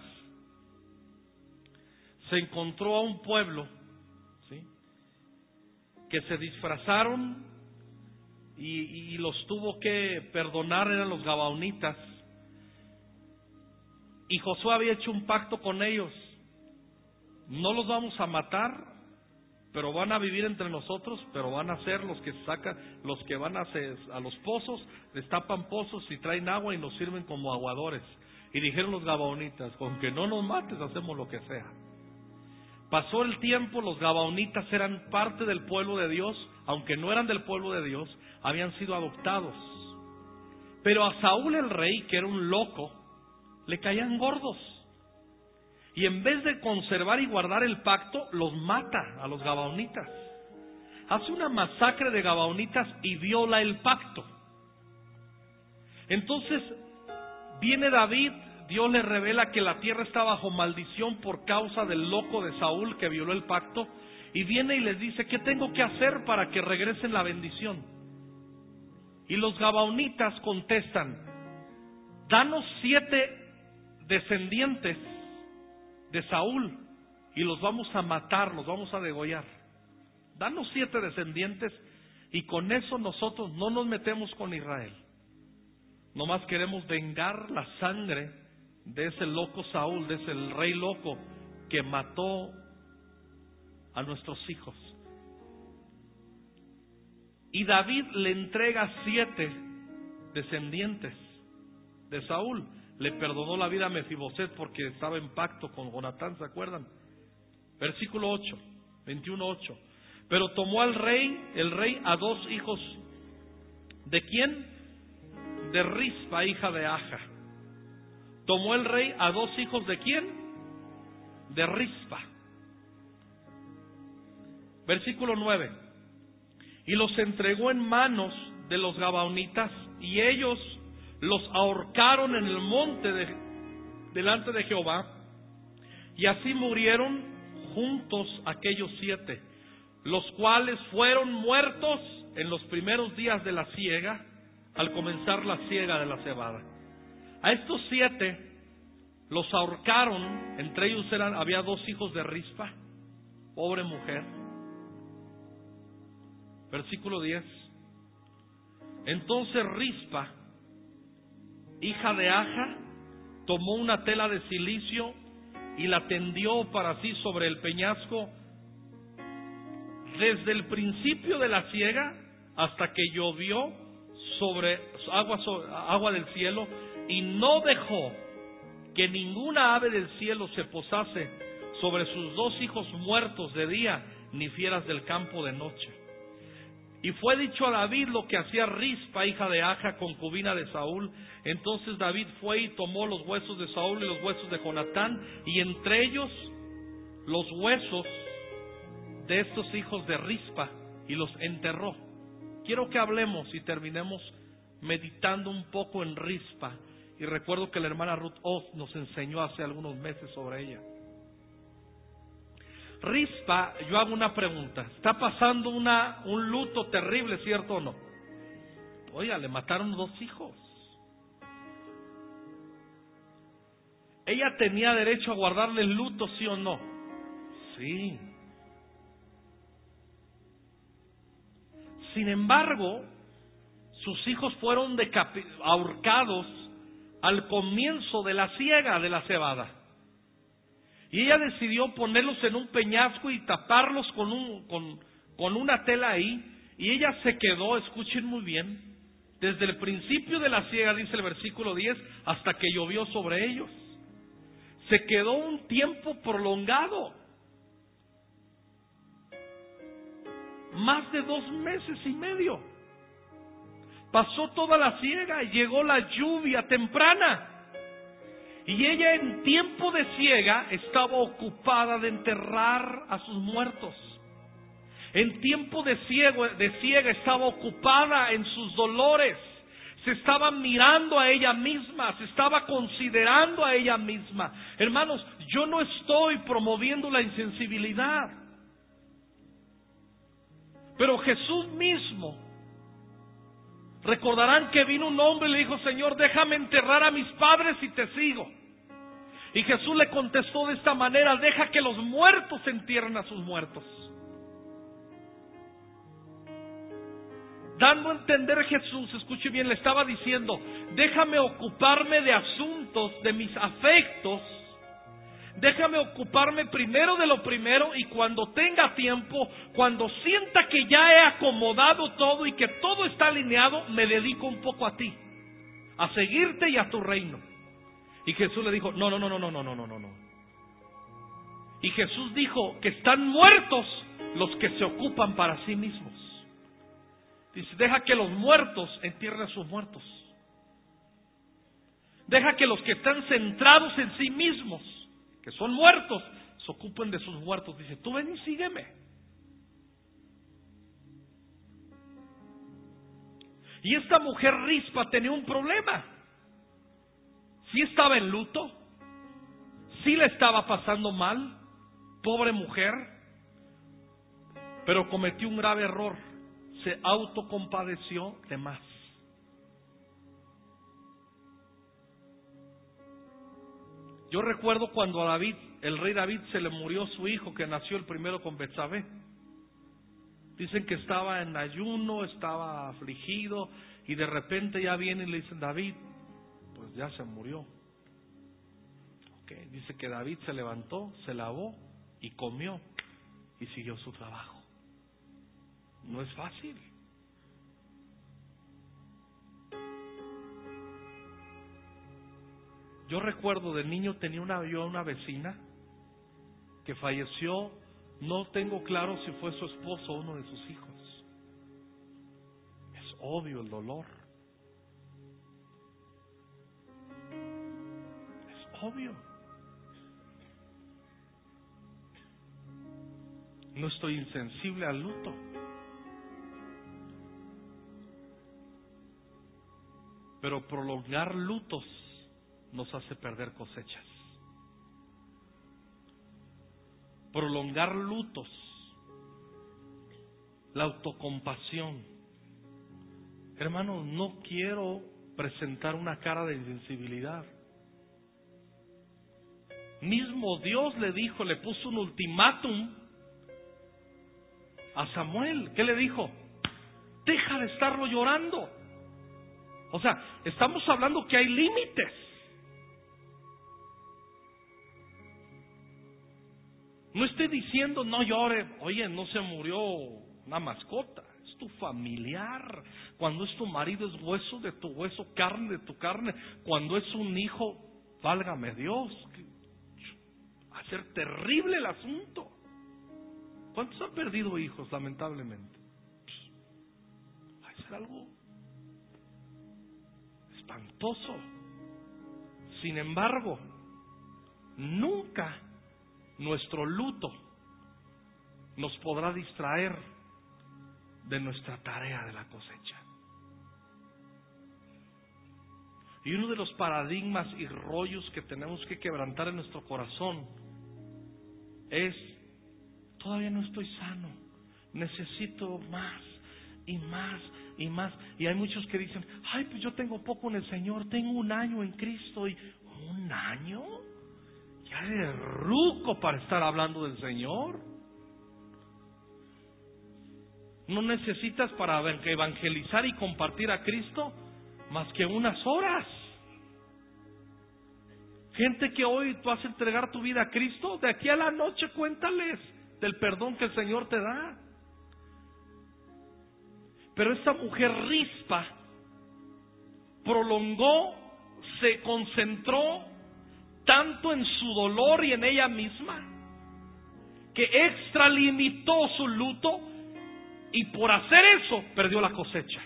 se encontró a un pueblo, ¿sí?, que se disfrazaron y los tuvo que perdonar, eran los gabaonitas. Y Josué había hecho un pacto con ellos: no los vamos a matar, pero van a vivir entre nosotros, pero van a ser los que sacan, los que van a los pozos, destapan pozos y traen agua y nos sirven como aguadores. Y dijeron los gabaonitas: con que no nos mates, hacemos lo que sea. Pasó el tiempo, los gabaonitas eran parte del pueblo de Dios, aunque no eran del pueblo de Dios, habían sido adoptados. Pero a Saúl el rey, que era un loco, le caían gordos. Y en vez de conservar y guardar el pacto, los mata a los gabaonitas. Hace una masacre de gabaonitas y viola el pacto. Entonces viene David, Dios le revela que la tierra está bajo maldición por causa del loco de Saúl que violó el pacto. Y viene y les dice: ¿qué tengo que hacer para que regresen la bendición? Y los gabaonitas contestan: danos 7 descendientes de Saúl y los vamos a matar, los vamos a degollar. Danos 7 descendientes y con eso nosotros no nos metemos con Israel. Nomás queremos vengar la sangre de ese loco Saúl, de ese rey loco que mató a nuestros hijos. Y David le entrega 7 descendientes de Saúl. Le perdonó la vida a Mefiboset porque estaba en pacto con Jonatán, ¿se acuerdan? Versículo 8, 21:8. Pero tomó el rey a 2 hijos. ¿De quién? De Rispa, hija de Aja. Tomó el rey a 2 hijos ¿de quién? De Rispa. Versículo 9. Y los entregó en manos de los gabaonitas, y ellos los ahorcaron en el monte delante de Jehová. Y así murieron juntos aquellos 7, los cuales fueron muertos en los primeros días de la siega, al comenzar la siega de la cebada. A estos 7 los ahorcaron. Entre ellos había 2 hijos de Rispa, pobre mujer. Versículo 10. Entonces Rispa, hija de Aja, tomó una tela de cilicio y la tendió para sí sobre el peñasco desde el principio de la siega hasta que llovió sobre agua del cielo, y no dejó que ninguna ave del cielo se posase sobre sus 2 hijos muertos de día, ni fieras del campo de noche. Y fue dicho a David lo que hacía Rispa, hija de Aja, concubina de Saúl. Entonces David fue y tomó los huesos de Saúl y los huesos de Jonatán, y entre ellos los huesos de estos hijos de Rispa, y los enterró. Quiero que hablemos y terminemos meditando un poco en Rispa. Y recuerdo que la hermana Ruth Oz nos enseñó hace algunos meses sobre ella. Rispa, yo hago una pregunta. Está pasando un luto terrible, ¿cierto o no? Oiga, le mataron 2 hijos. ¿Ella tenía derecho a guardarle el luto, sí o no? Sí. Sin embargo, sus hijos fueron ahorcados al comienzo de la siega de la cebada. Y ella decidió ponerlos en un peñasco y taparlos con una tela ahí. Y ella se quedó, escuchen muy bien, desde el principio de la siega, dice el versículo 10, hasta que llovió sobre ellos. Se quedó un tiempo prolongado, más de 2 meses y medio. Pasó toda la siega y llegó la lluvia temprana. Y ella en tiempo de siega estaba ocupada de enterrar a sus muertos. En tiempo de siega estaba ocupada en sus dolores. Se estaba mirando a ella misma, se estaba considerando a ella misma. Hermanos, yo no estoy promoviendo la insensibilidad, pero Jesús mismo, recordarán que vino un hombre y le dijo: Señor, déjame enterrar a mis padres y te sigo. Y Jesús le contestó de esta manera: deja que los muertos entierren a sus muertos. Dando a entender Jesús, escuche bien, le estaba diciendo: déjame ocuparme de asuntos, de mis afectos. Déjame ocuparme primero de lo primero, y cuando tenga tiempo, cuando sienta que ya he acomodado todo y que todo está alineado, me dedico un poco a ti, a seguirte y a tu reino. Y Jesús le dijo: no. Y Jesús dijo que están muertos los que se ocupan para sí mismos. Dice: deja que los muertos entierren a sus muertos. Deja que los que están centrados en sí mismos, que son muertos, se ocupen de sus muertos. Dice: tú ven y sígueme. Y esta mujer Rispa tenía un problema. Sí estaba en luto, sí le estaba pasando mal, pobre mujer, pero cometió un grave error: se autocompadeció de más. Yo recuerdo cuando a David, el rey David, se le murió su hijo, que nació el primero con Betsabé. Dicen que estaba en ayuno, estaba afligido, y de repente ya vienen y le dicen: David, pues ya se murió. Dice que David se levantó, se lavó y comió y siguió su trabajo. No es fácil. Yo recuerdo de niño tenía una vecina que falleció. No tengo claro si fue su esposo o uno de sus hijos. Es obvio el dolor. Es obvio. No estoy insensible al luto. Pero prolongar lutos nos hace perder cosechas. Prolongar lutos, la autocompasión. Hermanos, no quiero presentar una cara de insensibilidad. Mismo Dios le dijo, le puso un ultimátum a Samuel. ¿Qué le dijo? Deja de estarlo llorando. O sea, estamos hablando que hay límites. No estoy diciendo no llore. Oye, no se murió una mascota, es tu familiar. Cuando es tu marido, es hueso de tu hueso, carne de tu carne. Cuando es un hijo, válgame Dios, va a ser terrible el asunto. ¿Cuántos han perdido hijos, lamentablemente? Va a ser algo espantoso. Sin embargo, nunca nuestro luto nos podrá distraer de nuestra tarea de la cosecha. Y uno de los paradigmas y rollos que tenemos que quebrantar en nuestro corazón es: todavía no estoy sano, necesito más y más y más. Y hay muchos que dicen: ay, pues yo tengo poco en el Señor, tengo 1 año en Cristo. Y ¿1 año? Ya eres ruco para estar hablando del Señor. No necesitas para evangelizar y compartir a Cristo más que unas horas. Gente que hoy tú vas a entregar tu vida a Cristo, de aquí a la noche cuéntales del perdón que el Señor te da. Pero esta mujer Rispa prolongó, se concentró tanto en su dolor y en ella misma, que extralimitó su luto, y por hacer eso perdió la cosecha.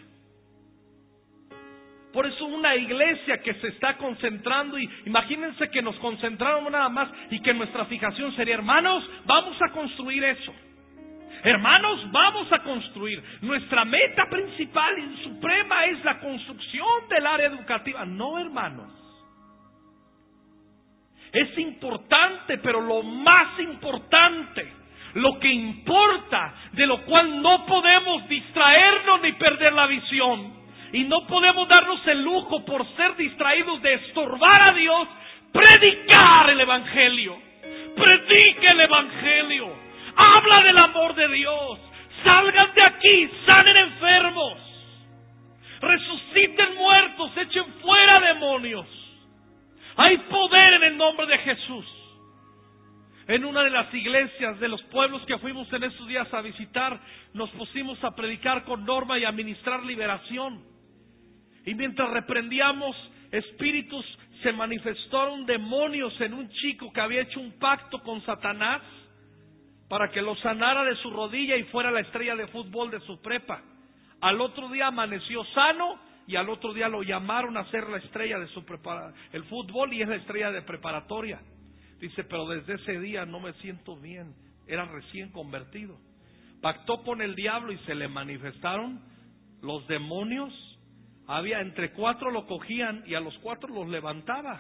Por eso una iglesia que se está concentrando, y imagínense que nos concentráramos nada más y que nuestra fijación sería: hermanos, vamos a construir eso. Hermanos, vamos a construir. Nuestra meta principal y suprema es la construcción del área educativa. No, hermanos. Es importante, pero lo más importante, lo que importa, de lo cual no podemos distraernos ni perder la visión, y no podemos darnos el lujo por ser distraídos de estorbar a Dios, predicar el Evangelio. Predique el Evangelio. Habla del amor de Dios. Salgan de aquí, sanen enfermos, resuciten muertos, echen fuera demonios. Hay poder en el nombre de Jesús. En una de las iglesias de los pueblos que fuimos en estos días a visitar, nos pusimos a predicar con Norma y a ministrar liberación. Y mientras reprendíamos espíritus, se manifestaron demonios en un chico que había hecho un pacto con Satanás para que lo sanara de su rodilla y fuera la estrella de fútbol de su prepa. Al otro día amaneció sano, y al otro día lo llamaron a ser la estrella de su el fútbol, y es la estrella de preparatoria. Dice, pero desde ese día no me siento bien. Era recién convertido. Pactó con el diablo y se le manifestaron los demonios. Había entre 4 lo cogían y a los 4 los levantaba.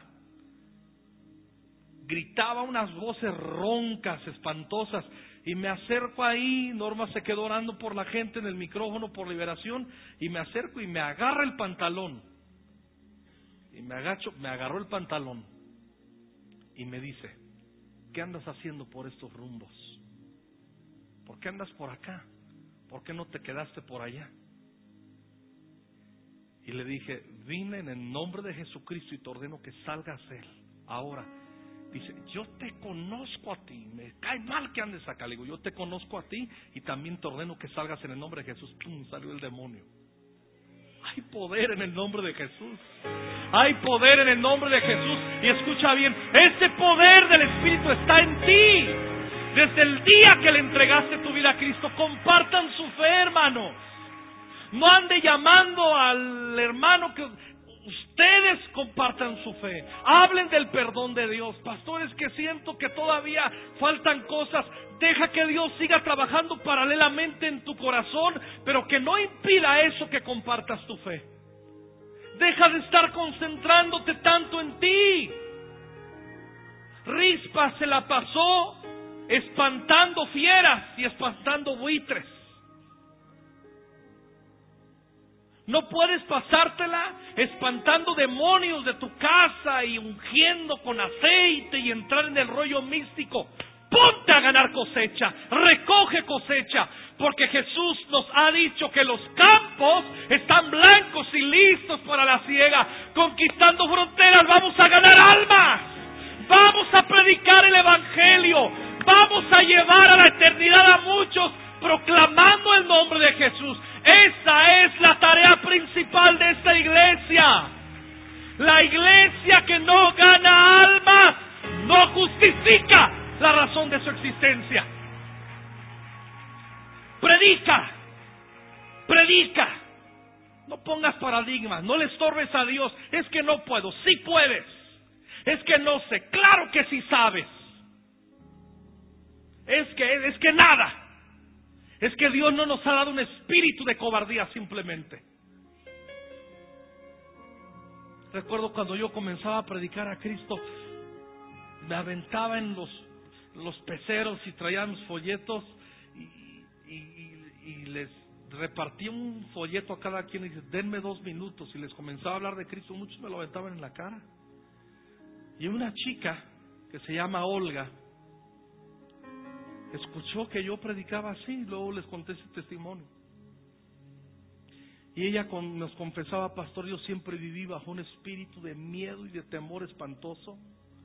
Gritaba unas voces roncas, espantosas, y me acerco ahí. Norma se quedó orando por la gente en el micrófono por liberación, y me acerco y me agarra el pantalón, y me agacho, me agarró el pantalón y me dice: ¿qué andas haciendo por estos rumbos? ¿Por qué andas por acá? ¿Por qué no te quedaste por allá? Y le dije: vine en el nombre de Jesucristo y te ordeno que salgas de él ahora. Dice: yo te conozco a ti, me cae mal que andes acá. Le digo: yo te conozco a ti y también te ordeno que salgas en el nombre de Jesús. ¡Pum! Salió el demonio. Hay poder en el nombre de Jesús. Hay poder en el nombre de Jesús. Y escucha bien, ese poder del Espíritu está en ti. Desde el día que le entregaste tu vida a Cristo, compartan su fe, hermanos. No ande llamando al hermano que... Ustedes compartan su fe. Hablen del perdón de Dios. Pastores, que siento que todavía faltan cosas. Deja que Dios siga trabajando paralelamente en tu corazón, pero que no impida eso que compartas tu fe. Deja de estar concentrándote tanto en ti. Rispa se la pasó espantando fieras y espantando buitres. No puedes pasártela espantando demonios de tu casa y ungiendo con aceite y entrar en el rollo místico. Ponte a ganar cosecha, recoge cosecha, porque Jesús nos ha dicho que los campos están blancos y listos para la siega. Conquistando fronteras, vamos a ganar almas, vamos a predicar el Evangelio, vamos a llevar a la eternidad a muchos proclamando el nombre de Jesús. Esa es la tarea principal de esta iglesia. La iglesia que no gana almas no justifica la razón de su existencia. Predica, predica. No pongas paradigmas, no le estorbes a Dios. Es que no puedo, sí puedes. Es que no sé, claro que sí sabes. Es que nada. Es que Dios no nos ha dado un espíritu de cobardía simplemente. Recuerdo cuando yo comenzaba a predicar a Cristo, me aventaba en los peceros y traíamos folletos y les repartía un folleto a cada quien y dice: denme 2 minutos, y les comenzaba a hablar de Cristo. Muchos me lo aventaban en la cara. Y una chica que se llama Olga escuchó que yo predicaba así, y luego les conté ese testimonio. Y ella nos confesaba: pastor, yo siempre viví bajo un espíritu de miedo y de temor espantoso.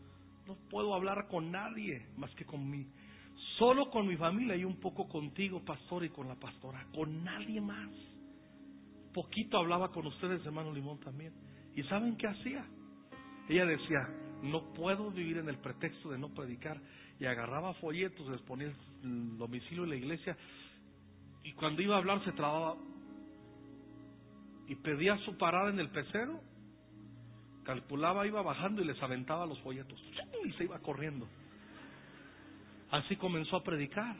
no puedo hablar con nadie más que solo con mi familia y un poco contigo, pastor, y con la pastora, con nadie más. Poquito hablaba con ustedes, hermano Limón, también. ¿Y saben qué hacía? Ella decía, no puedo vivir en el pretexto de no predicar, y agarraba folletos, les ponía el domicilio de la iglesia, y cuando iba a hablar se trababa y pedía su parada en el pecero, calculaba, iba bajando y les aventaba los folletos y se iba corriendo. Así comenzó a predicar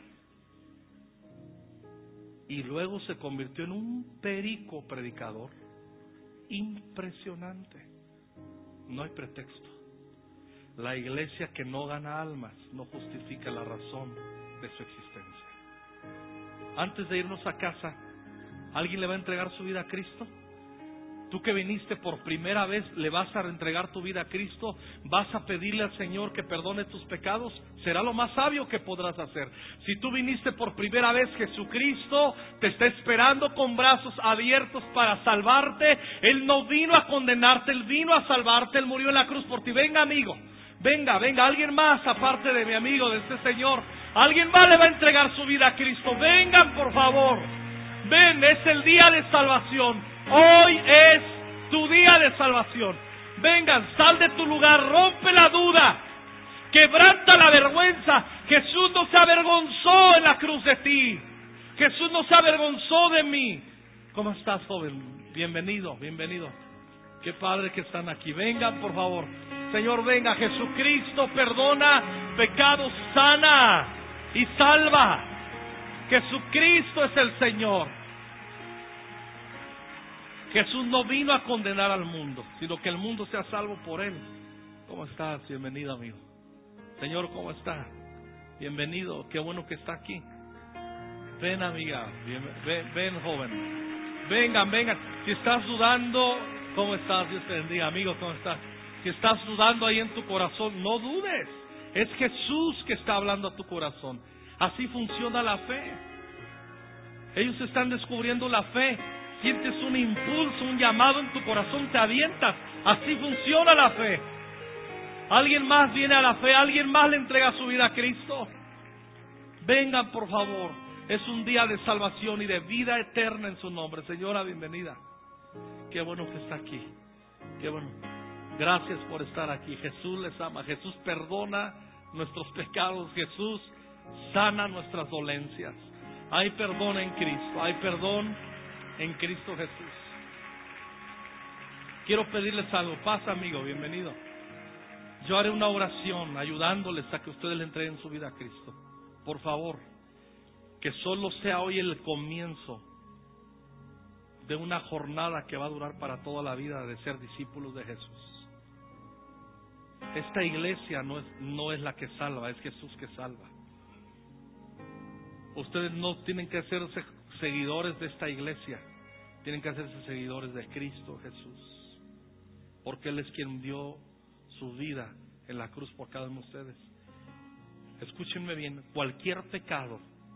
y luego se convirtió en un perico predicador impresionante. No hay pretexto. La iglesia que no gana almas no justifica la razón de su existencia. Antes de irnos a casa, ¿alguien le va a entregar su vida a Cristo? Tú que viniste por primera vez, ¿le vas a entregar tu vida a Cristo? ¿Vas a pedirle al Señor que perdone tus pecados? Será lo más sabio que podrás hacer. Si tú viniste por primera vez, Jesucristo te está esperando con brazos abiertos para salvarte. Él no vino a condenarte, Él vino a salvarte. Él murió en la cruz por ti. Venga, amigo, venga, alguien más aparte de mi amigo, de este Señor. Alguien más le va a entregar su vida a Cristo. Vengan, por favor. Ven, es el día de salvación. Hoy es tu día de salvación. Vengan, sal de tu lugar, rompe la duda, quebranta la vergüenza. Jesús no se avergonzó en la cruz de ti. Jesús no se avergonzó de mí. ¿Cómo estás, joven? Bienvenido. Qué padre que están aquí. Vengan, por favor. Señor, venga. Jesucristo perdona pecados, sana y salva. Jesucristo es el Señor. Jesús no vino a condenar al mundo, sino que el mundo sea salvo por Él. ¿Cómo estás? Bienvenido, amigo. Señor, ¿cómo está? Bienvenido, qué bueno que está aquí. Ven, amiga, ven, joven. Vengan. Si estás dudando, ¿cómo estás? Dios te bendiga, amigo, ¿cómo estás? Si estás dudando ahí en tu corazón, no dudes. Es Jesús que está hablando a tu corazón. Así funciona la fe. Ellos están descubriendo la fe. Sientes un impulso, un llamado en tu corazón, te avientas. Así funciona la fe. Alguien más viene a la fe, alguien más le entrega su vida a Cristo. Vengan, por favor. Es un día de salvación y de vida eterna en su nombre. Señora, bienvenida. Qué bueno que está aquí. Qué bueno. Gracias por estar aquí. Jesús les ama. Jesús perdona nuestros pecados. Jesús sana nuestras dolencias. Hay perdón en Cristo. Hay perdón en Cristo Jesús. Quiero pedirles algo. Pasa, amigo, bienvenido. Yo haré una oración ayudándoles a que ustedes le entreguen su vida a Cristo. Por favor, que solo sea hoy el comienzo de una jornada que va a durar para toda la vida de ser discípulos de Jesús. Esta iglesia no es la que salva, es Jesús que salva. Ustedes no tienen que hacerse seguidores de esta iglesia, tienen que hacerse seguidores de Cristo Jesús, porque Él es quien dio su vida en la cruz por cada uno de ustedes. Escúchenme bien, cualquier pecado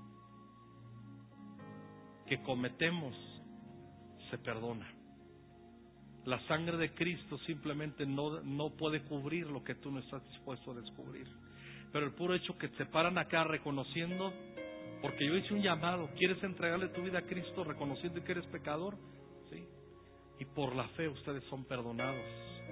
que cometemos se perdona. La sangre de Cristo simplemente no puede cubrir lo que tú no estás dispuesto a descubrir. Pero el puro hecho que te paran acá reconociendo, porque yo hice un llamado, ¿quieres entregarle tu vida a Cristo reconociendo que eres pecador? ¿Sí? Y por la fe ustedes son perdonados.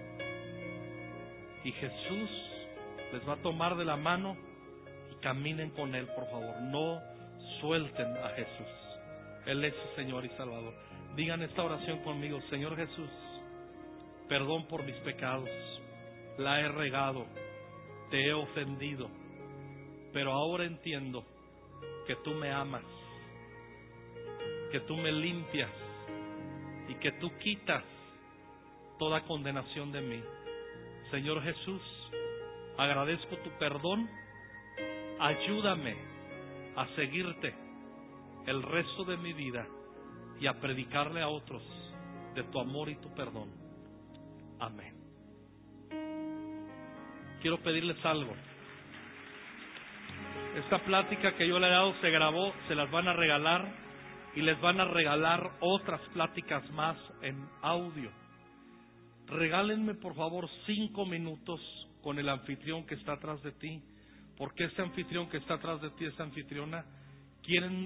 Y Jesús les va a tomar de la mano y caminen con Él, por favor. No suelten a Jesús. Él es su Señor y Salvador. Digan esta oración conmigo. Señor Jesús, perdón por mis pecados. La he regado, te he ofendido, pero ahora entiendo que tú me amas, que tú me limpias y que tú quitas toda condenación de mí. Señor Jesús, agradezco tu perdón. Ayúdame a seguirte el resto de mi vida y a predicarle a otros de tu amor y tu perdón. Amén. Quiero pedirles algo. Esta plática que yo le he dado se grabó, se las van a regalar y les van a regalar otras pláticas más en audio. Regálenme por favor 5 minutos con el anfitrión que está atrás de ti, porque ese anfitrión que está atrás de ti, esa anfitriona, quieren